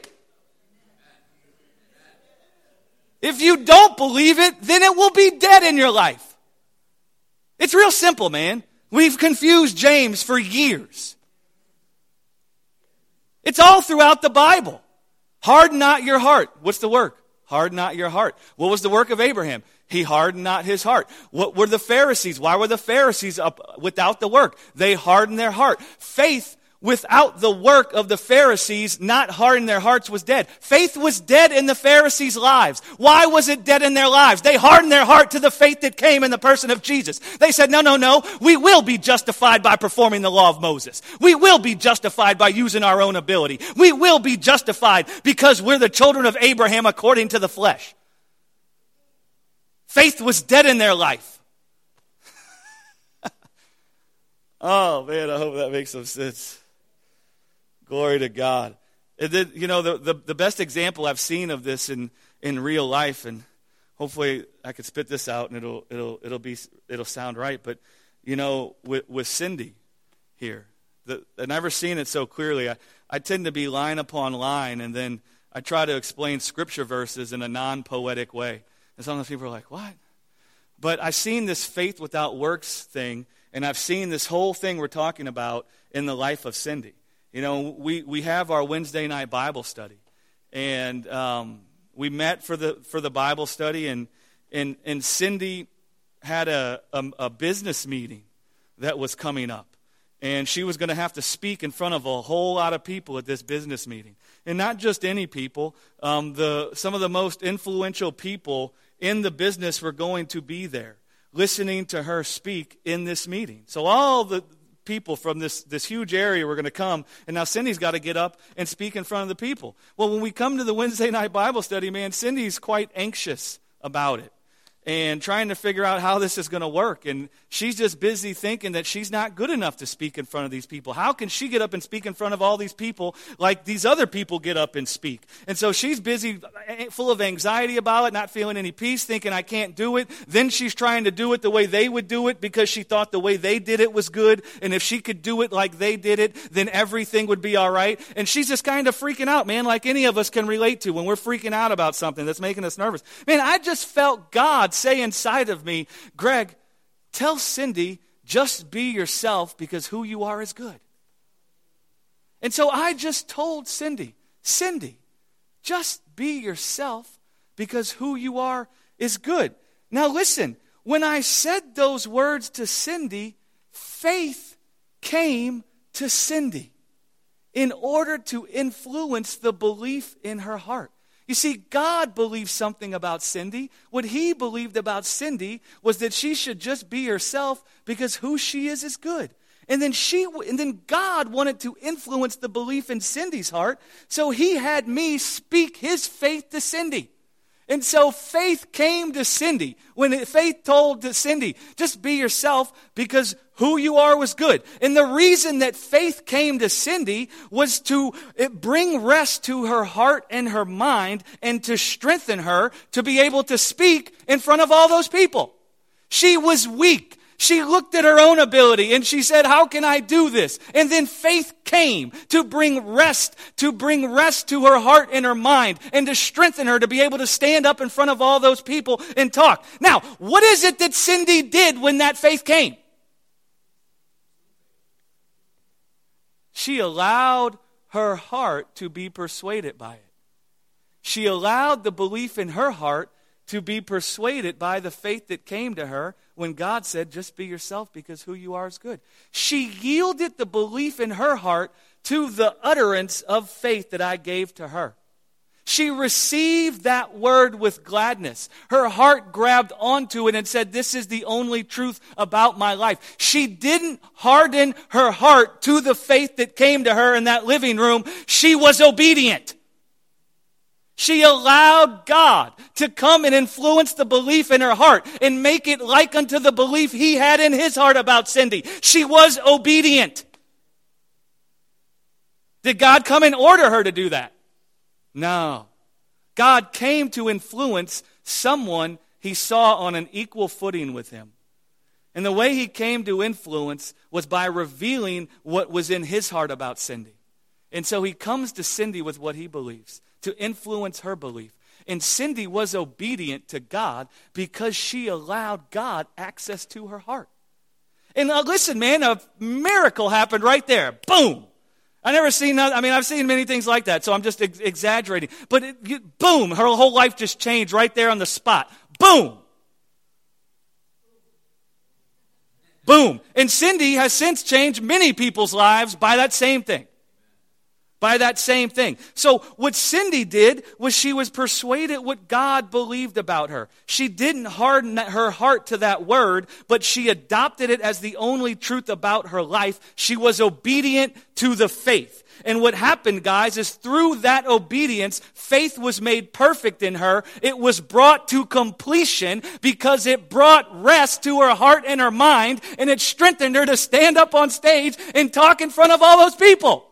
If you don't believe it, then it will be dead in your life. It's real simple, man. We've confused James for years. It's all throughout the Bible. Harden not your heart. What's the work? Harden not your heart. What was the work of Abraham? He hardened not his heart. What were the Pharisees? Why were the Pharisees up without the work? They hardened their heart. Faith without the work of the Pharisees not hardening their hearts was dead. Faith was dead in the Pharisees' lives. Why was it dead in their lives? They hardened their heart to the faith that came in the person of Jesus. They said, no, we will be justified by performing the law of Moses. We will be justified by using our own ability. We will be justified because we're the children of Abraham according to the flesh. Faith was dead in their life. Oh, man, I hope that makes some sense. Glory to God. And then, the best example I've seen of this in real life, and hopefully I could spit this out and it'll sound right. But with Cindy here, I've never seen it so clearly. I tend to be line upon line, and then I try to explain scripture verses in a non-poetic way. And sometimes people are like, "What?" But I've seen this faith without works thing, and I've seen this whole thing we're talking about in the life of Cindy. We have our Wednesday night Bible study, and we met for the Bible study, and Cindy had a business meeting that was coming up, and she was going to have to speak in front of a whole lot of people at this business meeting, and not just any people. Some of the most influential people in the business were going to be there, listening to her speak in this meeting. So all the people from this huge area were going to come, and now Cindy's got to get up and speak in front of the people. Well, when we come to the Wednesday night Bible study, man, Cindy's quite anxious about it and trying to figure out how this is going to work, and she's just busy thinking that she's not good enough to speak in front of these people. How can she get up and speak in front of all these people like these other people get up and speak? And so she's busy, full of anxiety about it, not feeling any peace, thinking I can't do it. Then she's trying to do it the way they would do it because she thought the way they did it was good, and if she could do it like they did it, then everything would be all right. And she's just kind of freaking out, man, like any of us can relate to when we're freaking out about something that's making us nervous. Man, I just felt God say inside of me, Greg, tell Cindy, just be yourself because who you are is good. And so I just told Cindy, just be yourself because who you are is good. Now listen, when I said those words to Cindy, faith came to Cindy in order to influence the belief in her heart. You see, God believed something about Cindy. What he believed about Cindy was that she should just be herself because who she is good. And then God wanted to influence the belief in Cindy's heart, so he had me speak his faith to Cindy. And so faith came to Cindy. When faith told to Cindy, just be yourself because who you are was good. And the reason that faith came to Cindy was to bring rest to her heart and her mind and to strengthen her to be able to speak in front of all those people. She was weak. She looked at her own ability and she said, how can I do this? And then faith came to bring rest to her heart and her mind and to strengthen her to be able to stand up in front of all those people and talk. Now, what is it that Cindy did when that faith came? She allowed her heart to be persuaded by it. She allowed the belief in her heart to be persuaded by the faith that came to her when God said, just be yourself because who you are is good. She yielded the belief in her heart to the utterance of faith that I gave to her. She received that word with gladness. Her heart grabbed onto it and said, this is the only truth about my life. She didn't harden her heart to the faith that came to her in that living room. She was obedient. She allowed God to come and influence the belief in her heart and make it like unto the belief he had in his heart about Cindy. She was obedient. Did God come and order her to do that? No. God came to influence someone he saw on an equal footing with him. And the way he came to influence was by revealing what was in his heart about Cindy. And so he comes to Cindy with what he believes, to influence her belief. And Cindy was obedient to God because she allowed God access to her heart. And listen, man, a miracle happened right there. Boom. I've seen many things like that, so I'm just exaggerating. But boom, her whole life just changed right there on the spot. Boom. Boom. And Cindy has since changed many people's lives by that same thing. So what Cindy did was she was persuaded what God believed about her. She didn't harden her heart to that word, but she adopted it as the only truth about her life. She was obedient to the faith. And what happened, guys, is through that obedience, faith was made perfect in her. It was brought to completion because it brought rest to her heart and her mind, and it strengthened her to stand up on stage and talk in front of all those people.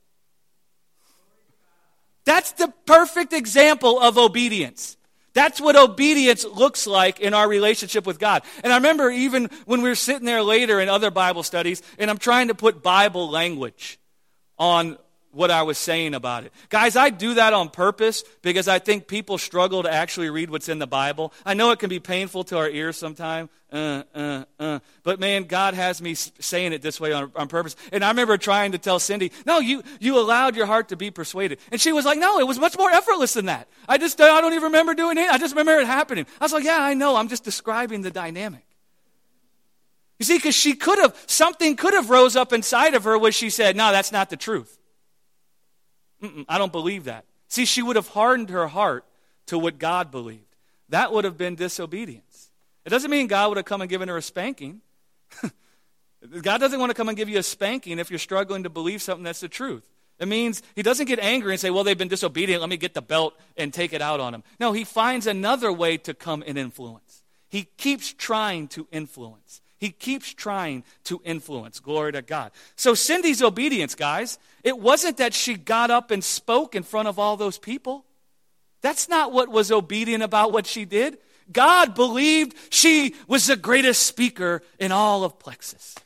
That's the perfect example of obedience. That's what obedience looks like in our relationship with God. And I remember even when we were sitting there later in other Bible studies, and I'm trying to put Bible language on what I was saying about it. Guys, I do that on purpose because I think people struggle to actually read what's in the Bible. I know it can be painful to our ears sometimes. But man, God has me saying it this way on purpose. And I remember trying to tell Cindy, no, you allowed your heart to be persuaded. And she was like, no, it was much more effortless than that. I don't even remember doing it. I just remember it happening. I was like, yeah, I know. I'm just describing the dynamic. You see, because something could have rose up inside of her where she said, no, that's not the truth. I don't believe that. See, she would have hardened her heart to what God believed. That would have been disobedience. It doesn't mean God would have come and given her a spanking. God doesn't want to come and give you a spanking if you're struggling to believe something that's the truth. It means he doesn't get angry and say, well, they've been disobedient, let me get the belt and take it out on them. No, he finds another way to come and influence. He keeps trying to influence. He keeps trying to influence. Glory to God. So Cindy's obedience, guys, it wasn't that she got up and spoke in front of all those people. That's not what was obedient about what she did. God believed she was the greatest speaker in all of Plexus.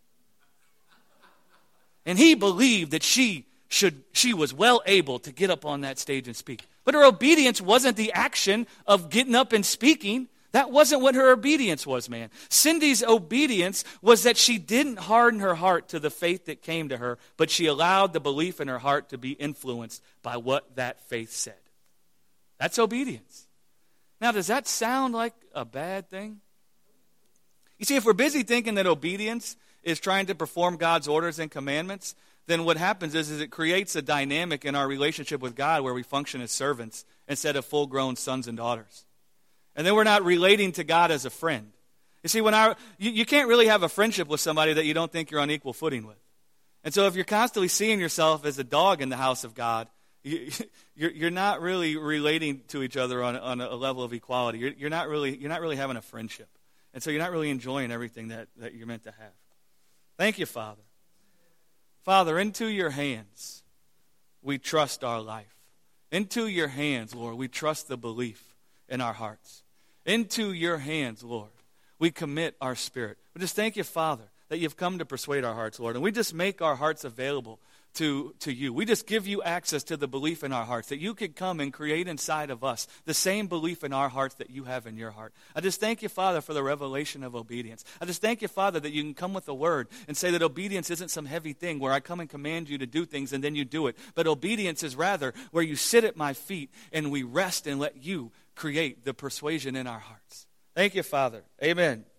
And he believed that she was well able to get up on that stage and speak. But her obedience wasn't the action of getting up and speaking. That wasn't what her obedience was, man. Cindy's obedience was that she didn't harden her heart to the faith that came to her, but she allowed the belief in her heart to be influenced by what that faith said. That's obedience. Now, does that sound like a bad thing? You see, if we're busy thinking that obedience is trying to perform God's orders and commandments, then what happens is it creates a dynamic in our relationship with God where we function as servants instead of full-grown sons and daughters. And then we're not relating to God as a friend. You see, you can't really have a friendship with somebody that you don't think you're on equal footing with. And so if you're constantly seeing yourself as a dog in the house of God, you're not really relating to each other on a level of equality. You're not really having a friendship. And so you're not really enjoying everything that you're meant to have. Thank you, Father. Father, into your hands we trust our life. Into your hands, Lord, we trust the belief in our hearts. Into your hands, Lord, we commit our spirit. We just thank you, Father, that you've come to persuade our hearts, Lord. And we just make our hearts available to you. We just give you access to the belief in our hearts, that you could come and create inside of us the same belief in our hearts that you have in your heart. I just thank you, Father, for the revelation of obedience. I just thank you, Father, that you can come with a word and say that obedience isn't some heavy thing where I come and command you to do things and then you do it. But obedience is rather where you sit at my feet and we rest and let you create the persuasion in our hearts. Thank you, Father. Amen.